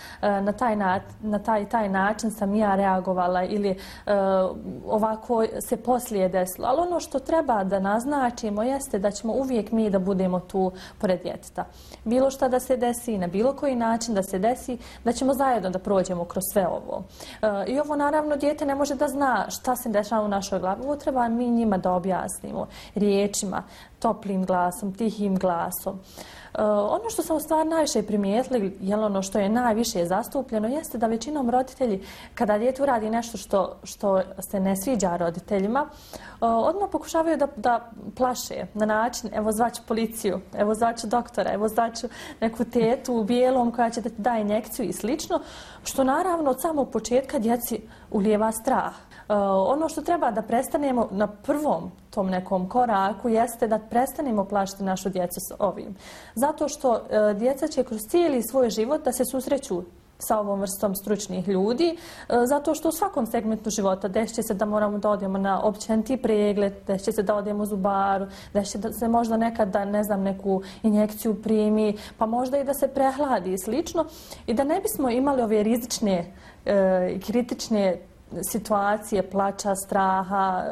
na taj način sam ja reagovala ili ovako se poslije desilo. Ali ono što treba da naznačimo jeste da ćemo uvijek mi da budemo tu pored djeteta. Bilo šta da se desi, na bilo koji način da se desi, da ćemo zajedno da prođemo kroz sve ovo. I ovo naravno dijete ne može da zna šta se dešava u našoj glavi. Ovo treba mi njima da objasnimo riječima, toplim glasom, tihim glasom. Ono što sam u stvari najviše primijetili, ono što je najviše zastupljeno, jeste da većinom roditelji, kada dijete uradi nešto što se ne sviđa roditeljima, odmah pokušavaju da plaše na način, evo zvaću policiju, evo zvaću doktora, evo zvaću neku tetu u bijelom koja će da ti da injekciju i slično, što naravno od samog početka djeci ulijeva strah. Ono što treba da prestanemo na prvom tom nekom koraku jeste da prestanemo plašiti našu djecu s ovim. Zato što djeca će kroz cijeli svoj život da se susreću sa ovom vrstom stručnih ljudi, zato što u svakom segmentu života desit će se da moramo da odemo na općeniti pregled, desit će se da odemo u zubaru, desit će se možda nekad da, ne znam, neku injekciju primi, pa možda i da se prehladi i slično. I da ne bismo imali ove rizične i kritične situacije, plača, straha,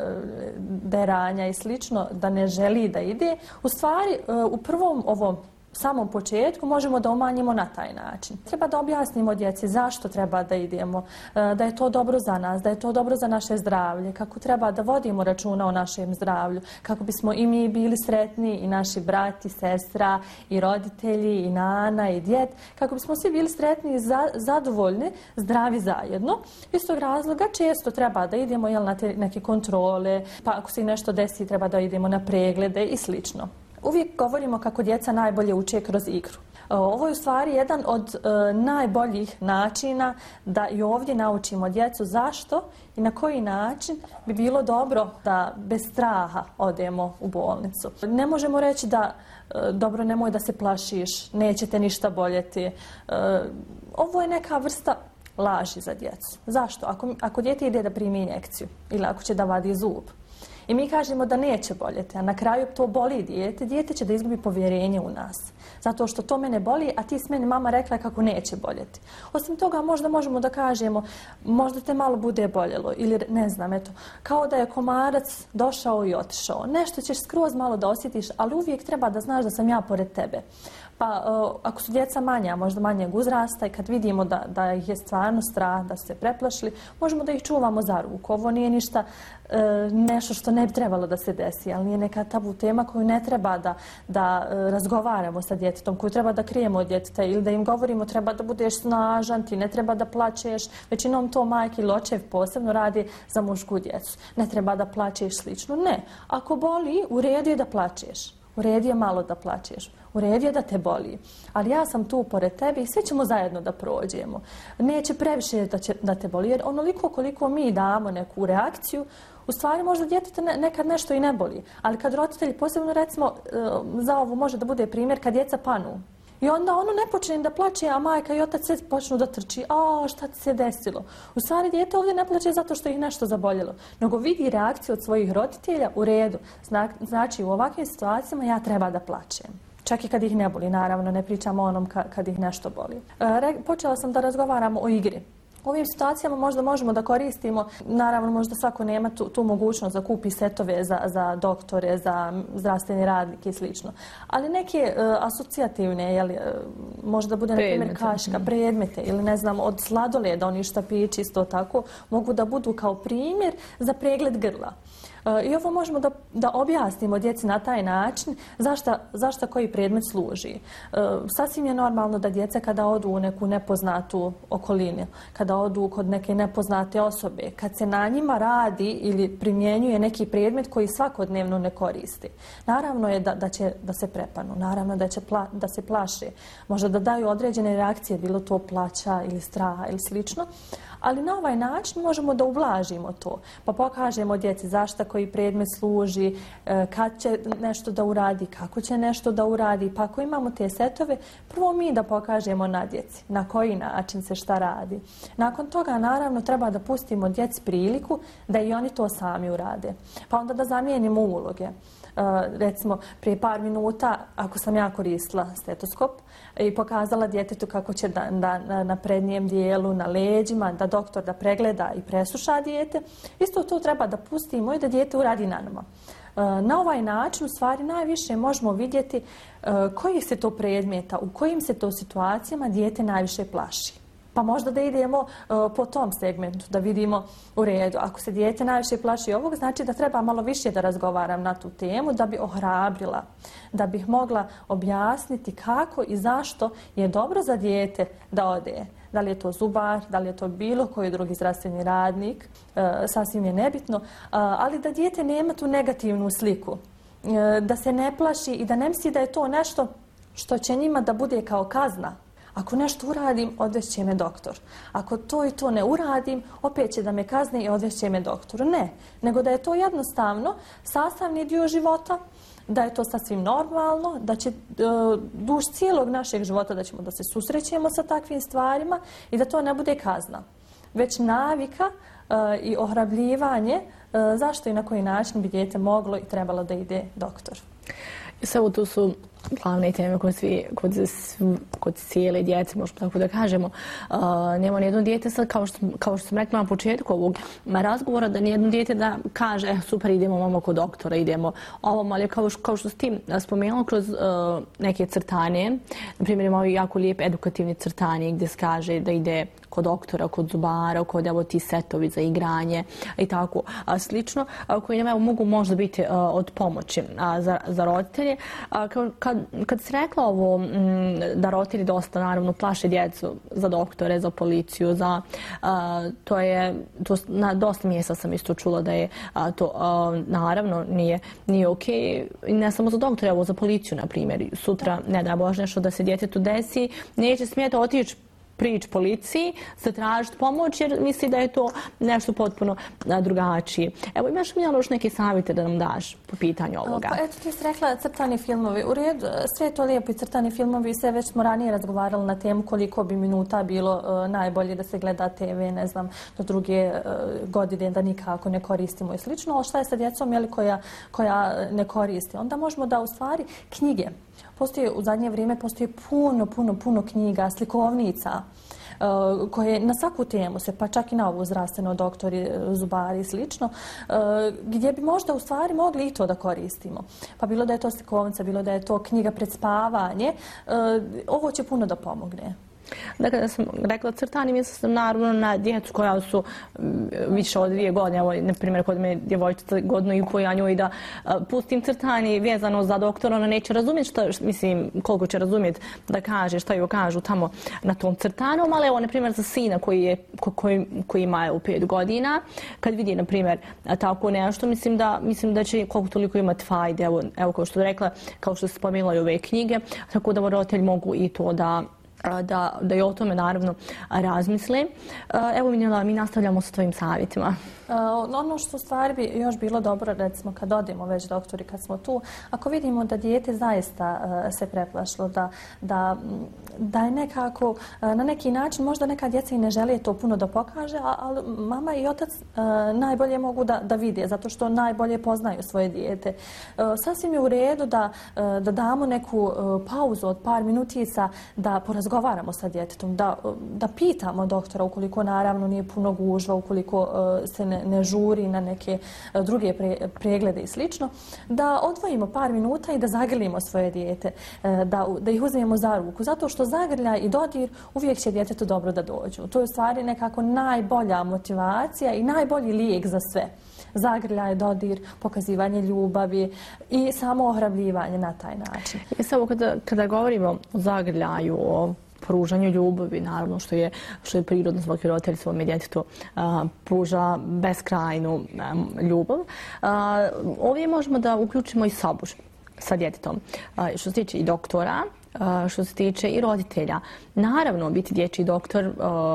deranja i slično, da ne želi da ide, u stvari u prvom ovom samom početku možemo da umanjimo na taj način. Treba da objasnimo djeci zašto treba da idemo, da je to dobro za nas, da je to dobro za naše zdravlje, kako treba da vodimo računa o našem zdravlju, kako bismo i mi bili sretni, i naši brat, i sestra, i roditelji, i nana, i djed, kako bismo svi bili sretni i zadovoljni, zdravi zajedno. Iz tog razloga često treba da idemo na te neke kontrole, pa ako se nešto desi treba da idemo na preglede i slično. Uvijek govorimo kako djeca najbolje uče kroz igru. Ovo je u stvari jedan od najboljih načina da i ovdje naučimo djecu zašto i na koji način bi bilo dobro da bez straha odemo u bolnicu. Ne možemo reći da dobro, nemoj da se plašiš, neće te ništa boljeti. Ovo je neka vrsta laži za djecu. Zašto? Ako dijete ide da primi injekciju ili ako će da vadi zub, i mi kažemo da neće boljeti, a na kraju to boli dijete će da izgubi povjerenje u nas. Zato što to mene boli, a ti s meni mama rekla kako neće boljeti. Osim toga, možda možemo da kažemo, možda te malo bude boljelo, ili ne znam, eto, kao da je komarac došao i otišao. Nešto ćeš skroz malo da osjetiš, ali uvijek treba da znaš da sam ja pored tebe. Pa ako su djeca manja, možda manjeg uzrasta i kad vidimo da ih je stvarno strah, da su se preplašili, možemo da ih čuvamo za ruku. Ovo nije ništa nešto što ne bi trebalo da se desi, ali nije neka tabu tema koju ne treba da razgovaramo sa djetetom, koju treba da krijemo od djeteta ili da im govorimo treba da budeš snažan, ti ne treba da plačeš. Većinom to majke ili očev posebno radi za mušku djecu. Ne treba da plačeš slično. Ne. Ako boli, u redu je da plačeš. U redu je malo da plačeš. U redu je da te boli. Ali ja sam tu pored tebe i sve ćemo zajedno da prođemo. Neće previše da te boli, jer onoliko koliko mi damo neku reakciju, u stvari možda djeteta nekad nešto i ne boli. Ali kad roditelji, posebno recimo za ovo može da bude primjer kad djeca panu. I onda ono ne počne da plače, a majka i otac sve počnu da trči. A šta ti se desilo? U stvari dijete ovdje ne plače zato što ih nešto zaboljelo, nego vidi reakciju od svojih roditelja u redu. Znači u ovakvim situacijama ja treba da plačem. Čak i kad ih ne boli, naravno, ne pričamo o onom kad ih nešto boli. Počela sam da razgovaramo o igri. U ovim situacijama možda možemo da koristimo, naravno možda svako nema tu mogućnost da kupi setove za doktore, za zdravstveni radnike i slično. Ali neke asocijativne, možda bude na primjer kaška, predmete ili ne znam od sladoleda, oni štapići isto tako, mogu da budu kao primjer za pregled grla. I ovo možemo da objasnimo djeci na taj način zašto koji predmet služi. Sasvim je normalno da djeca kada odu u neku nepoznatu okolinu, kada odu kod neke nepoznate osobe, kad se na njima radi ili primjenjuje neki predmet koji svakodnevno ne koristi. Naravno je da će da se prepanu, naravno da će da se plaše, možda da daju određene reakcije, bilo to plaća ili straha ili slično, ali na ovaj način možemo da ublažimo to, pa pokažemo djeci zašto koji predmet služi, kad će nešto da uradi, kako će nešto da uradi, pa ako imamo te setove, prvo mi da pokažemo na djeci na koji način se šta radi. Nakon toga naravno treba da pustimo djeci priliku da i oni to sami urade, pa onda da zamijenimo uloge. Recimo, prije par minuta, ako sam ja koristila stetoskop i pokazala djetetu kako će na prednjem dijelu, na leđima, da doktor da pregleda i presluša dijete, isto to treba da pustimo i da dijete uradi na nama. Na ovaj način, u stvari, najviše možemo vidjeti kojih se to predmeta, u kojim se to situacijama dijete najviše plaši. Pa možda da idemo po tom segmentu, da vidimo u redu. Ako se dijete najviše plaši ovog, znači da treba malo više da razgovaram na tu temu, da bi ohrabrila, da bih mogla objasniti kako i zašto je dobro za dijete da ode. Da li je to zubar, da li je to bilo koji drugi zdravstveni radnik, sasvim je nebitno, ali da dijete nema tu negativnu sliku, da se ne plaši i da ne misli da je to nešto što će njima da bude kao kazna. Ako nešto uradim, odvešće me doktor. Ako to i to ne uradim, opet će da me kazne i odvešće me doktor. Ne, nego da je to jednostavno sastavni dio života, da je to sasvim normalno, da će duž cijelog našeg života da ćemo da se susrećemo sa takvim stvarima i da to ne bude kazna, već navika i ohrabljivanje zašto i na koji način bi dijete moglo i trebalo da ide doktor.
Sve tu su glavne teme kod cijele djece, možemo tako da kažemo. Nema nijedno dijete sad, kao što sam rekla na početku ovog razgovora, da nijedno dijete da kaže super, idemo mamo kod doktora, idemo ovom, ali kao što si ti spomenula kroz neke crtane, na primjer imamo jako lijep edukativni crtanje gdje se kaže da ide kod doktora, kod zubara, kod evo ti setovi za igranje i tako slično, koji nam mogu možda biti od pomoći za roditelje. Kad si rekla ovo da roditelji dosta naravno plaše djecu za doktore, za policiju, na dosta mjesta sam isto čula da je to naravno nije okej. Ne samo za doktore, evo za policiju na primjer. Sutra, ne da Bože, nešto da se djetetu desi, neće smjeti otići prići policiji, zatražiti pomoć jer misli da je to nešto potpuno drugačije. Evo, imaš li još neke savjete da nam daš po pitanju ovoga?
Pa eto, ti si rekla crtani filmovi. U redu, sve je to lijepo i crtani filmovi, sve već smo ranije razgovarali na temu koliko bi minuta bilo najbolje da se gleda TV, ne znam, do druge godine da nikako ne koristimo i slično, ali šta je sa djecom koja ne koristi? Onda možemo da u stvari knjige. U zadnje vrijeme postoji puno knjiga, slikovnica koje na svaku temu se, pa čak i na ovu zdravstveno, doktori, zubari i slično, gdje bi možda u stvari mogli i to da koristimo. Pa bilo da je to slikovnica, bilo da je to knjiga pred spavanje, ovo će puno da pomogne.
Dakle, da sam rekla crtani, mislim sam naravno na djecu koja su više od 2 godine. Evo, na primjer, kod me djevojčica 1,5 godina ja njoj da pustim crtani vezano za doktora, ona neće razumjeti koliko će razumjeti da kaže šta joj kažu tamo na tom crtanom, ali evo, na primjer, za sina koji ima 5 godina, kad vidi, na primjer, tako nešto, mislim da će koliko toliko imati fajde. Evo, kao što je rekla, kao što se spomenula i ove knjige, tako da roditelji mogu i to da i o tome naravno razmisle. Evo, Minela, mi nastavljamo sa tvojim savjetima.
Ono što u stvari bi još bilo dobro, recimo kad odemo već doktori, kad smo tu, ako vidimo da dijete zaista se preplašilo, da je nekako na neki način, možda neka djeca i ne žele to puno da pokaže, ali mama i otac najbolje mogu da vide, zato što najbolje poznaju svoje dijete. Sasvim je u redu da damo neku pauzu od par minutica, da porazgovaramo sa djetetom, da pitamo doktora ukoliko naravno nije puno gužva, ukoliko se ne žuri na neke druge preglede i slično, da odvojimo par minuta i da zagrlimo svoje dijete, da ih uzmemo za ruku, zato što zagrljaj i dodir uvijek će djetetu dobro da dođu. To je u stvari nekako najbolja motivacija i najbolji lijek za sve. zagrljaj, dodir, pokazivanje ljubavi i samo ohrabljivanje na taj način.
I samo kada govorimo o zagrljaju, o pružanju ljubavi, naravno što je prirodno, svaki roditelj svome djetetu pruža beskrajnu ljubav. Ovdje možemo da uključimo i sabur sa djetetom. Što se tiče i doktora, što se tiče i roditelja. Naravno, biti dječji doktor,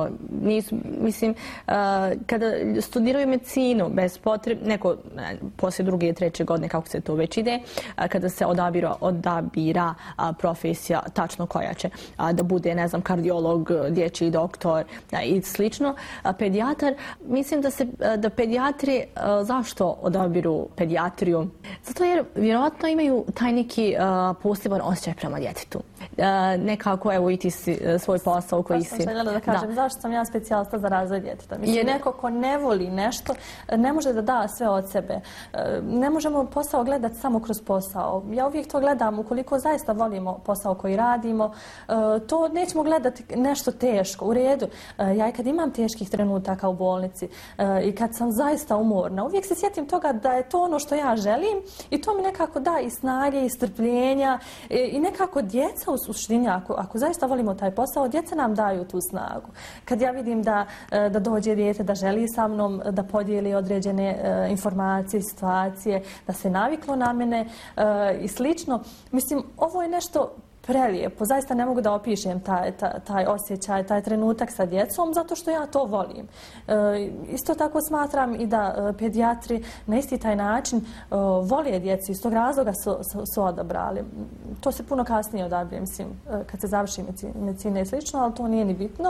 kada studiraju medicinu, bez potrebe, neko poslije 2. i 3. godine, kako se to već ide, kada se odabira profesija tačno koja će da bude, ne znam, kardiolog, dječji doktor i slično, pedijatar, mislim da pedijatri, zašto odabiru pedijatriju? Zato jer vjerojatno imaju taj neki poseban osjećaj prema djetetu. Nekako, evo, i ti si svoj posao koji si...
Baš sam željela da kažem, zašto sam ja specijalista za razvoj djeteta. Mislim, neko ko ne voli nešto, ne može da da sve od sebe. Ne možemo posao gledati samo kroz posao. Ja uvijek to gledam, ukoliko zaista volimo posao koji radimo, to nećemo gledati nešto teško, u redu. Ja i kad imam teških trenutaka u bolnici i kad sam zaista umorna, uvijek se sjetim toga da je to ono što ja želim i to mi nekako da i snage i strpljenja i nekako djeca u suštini, ako zaista volimo taj posao, djeca nam daju tu snagu. Kad ja vidim da dođe dijete, da želi sa mnom da podijeli određene informacije, situacije, da se naviklo na mene i slično, mislim, ovo je nešto prelijepo. Zaista ne mogu da opišem taj osjećaj, taj trenutak sa djecom, zato što ja to volim. Isto tako smatram i da pedijatri na isti taj način vole djecu, iz tog razloga su odabrali. To se puno kasnije odabire, mislim, kad se završi medicina i slično, ali to nije ni bitno.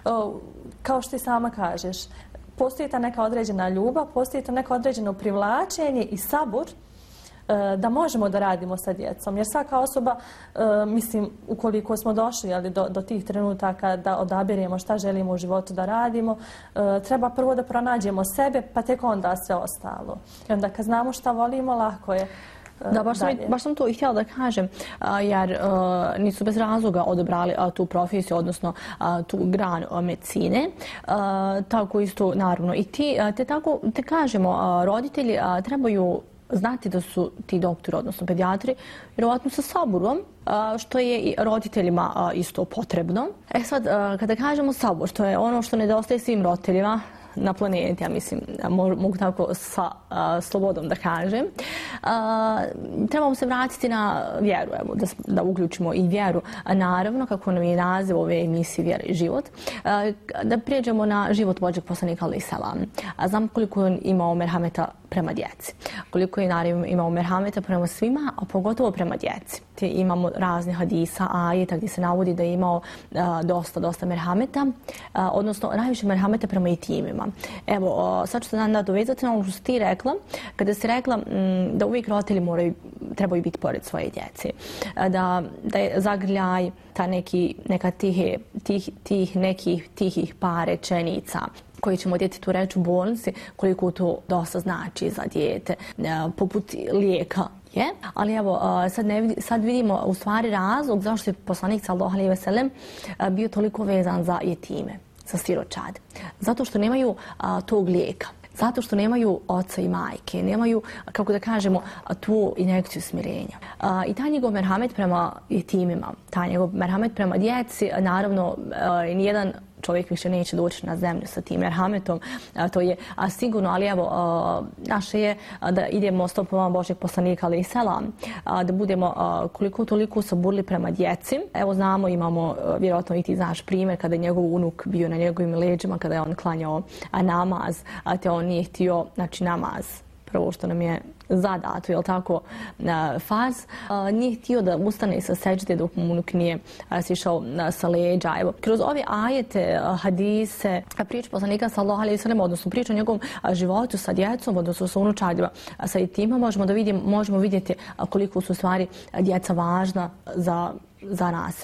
Kao što i sama kažeš, postoji ta neka određena ljubav, postoji to neko određeno privlačenje i sabur da možemo da radimo sa djecom. Jer svaka osoba, mislim, ukoliko smo došli do tih trenutaka da odabiremo šta želimo u životu da radimo, treba prvo da pronađemo sebe, pa tek onda sve ostalo. I onda kad znamo šta volimo, lako je.
Da, baš sam to i htjela da kažem, jer nisu bez razloga odabrali tu profesiju, odnosno tu granu medicine. Tako isto, naravno, i te kažemo, roditelji trebaju znati da su ti doktori, odnosno pedijatri, vjerovatno sa saburom, što je i roditeljima isto potrebno. Sad, kada kažemo sabor, to je ono što nedostaje svim roditeljima na planeti, ja mislim, mogu tako sa slobodom da kažem. Trebamo se vratiti na vjeru, evo, da uključimo i vjeru. Naravno, kako nam je naziv ove emisije Vjera i život, da prijeđemo na život Božjeg poslanika alejhi selam. Znam koliko je imao merhameta prema djeci. Koliko je naravno imao merhameta prema svima, a pogotovo prema djeci. Imamo razne hadisa, ajeta gdje se navodi da je imao dosta merhameta, odnosno najviše merhameta prema jetimima. Evo, sad ću se nadovezati na ono što si ti rekla, kada si rekla da uvijek roditelji trebaju biti pored svoje djece. Da je zagrljaj, neka tihih par rečenica koji ćemo djetetu reći u bolnici, koliko to dosta znači za dijete, poput lijeka. Ali evo, sad vidimo u stvari razlog zašto je poslanik sallallahu alejhi ve sellem bio toliko vezan za jetime, za siročad. Zato što nemaju tog lijeka. Zato što nemaju oca i majke, nemaju, kako da kažemo, tu injekciju smirenja. I taj njegov merhamet prema jetimima, taj njegov merhamet prema djeci, naravno, nijedan čovjek više neće doći na zemlju sa tim merhametom, to je sigurno, ali evo, naše je da idemo stopama Božjeg poslanika alejhi selam, da budemo koliko toliko saburli prema djeci. Evo znamo, imamo, vjerojatno i ti znaš primjer, kada je njegov unuk bio na njegovim leđima, kada je on klanjao namaz, te on nije htio, znači namaz, prvo što nam je zadato, jel tako, farz, nije htio da ustane sa seđde dok mu unuk nije sišao sa leđa. Evo, kroz ove ajete, hadise, priču poslanika sallallahu alejhi ve sellem, odnosno priču o njegovom životu sa djecom, odnosno sa unučadima, sa jetima, možemo vidjeti koliko su stvari djeca važna za nas sve.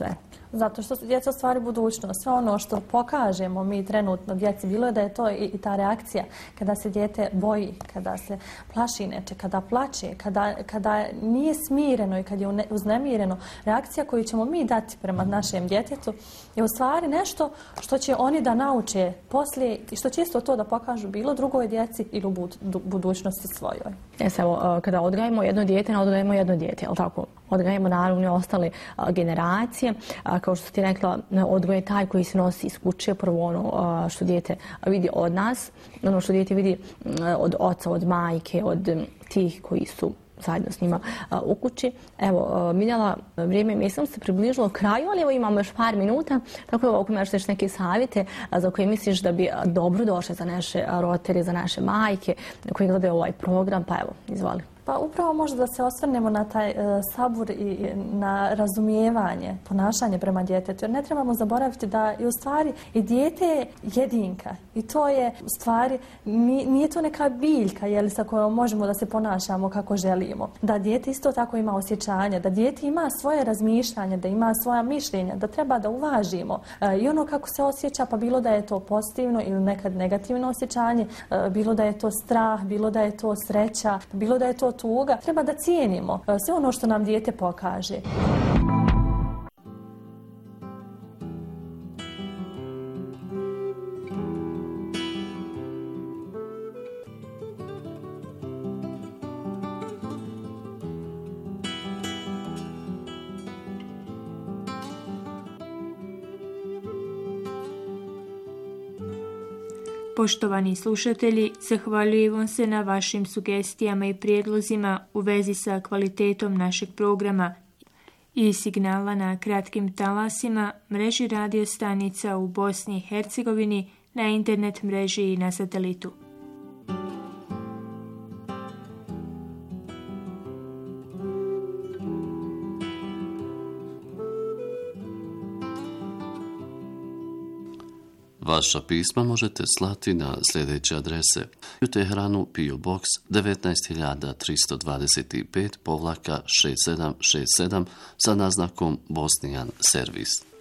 Zato što su djeca u stvari budućnost. Sve ono što pokažemo mi trenutno djeci, bilo je da je to i ta reakcija kada se dijete boji, kada se plaši neče, kada plače, kada nije smireno i kad je uznemireno, reakcija koju ćemo mi dati prema našem djetetu je u stvari nešto što će oni da nauče poslije i što će isto to da pokažu bilo drugoj djeci ili u budućnosti svojoj.
Evo, kada odgajamo jedno dijete, ne odgajamo jedno dijete, ali tako? Odgajamo naravno i ostale generacije. Kao što ti rekla, odgoj je taj koji se nosi iz kuće, prvo ono što dijete vidi od nas, ono što dijete vidi od oca, od majke, od tih koji su zajedno s njima u kući. Evo, Miljana, vrijeme mislim se približilo kraju, ali evo imamo još par minuta, tako evo, ako imaš još neke savjete za koje misliš da bi dobro došle za naše roditelje, za naše majke koji gledaju ovaj program, pa evo, izvoli.
Pa upravo možda da se osvrnemo na taj sabur i na razumijevanje, ponašanje prema djetetu. Jer ne trebamo zaboraviti da je u stvari i dijete je jedinka. I to je u stvari, nije to neka biljka sa kojom možemo da se ponašamo kako želimo. Da dijete isto tako ima osjećanja, da dijete ima svoje razmišljanje, da ima svoja mišljenja, da treba da uvažimo. I ono kako se osjeća, pa bilo da je to pozitivno ili nekad negativno osjećanje, bilo da je to strah, bilo da je to sreća, bilo da je to tuga, treba da cijenimo sve ono što nam dijete pokaže.
Poštovani slušatelji, zahvaljujem vam se na vašim sugestijama i prijedlozima u vezi sa kvalitetom našeg programa i signala na kratkim talasima, mreži radio stanica u Bosni i Hercegovini, na internet mreži i na satelitu.
Vaša pisma možete slati na sljedeće adrese: u Teheranu PO Box 19325-6767 sa naznakom Bosnijan servis.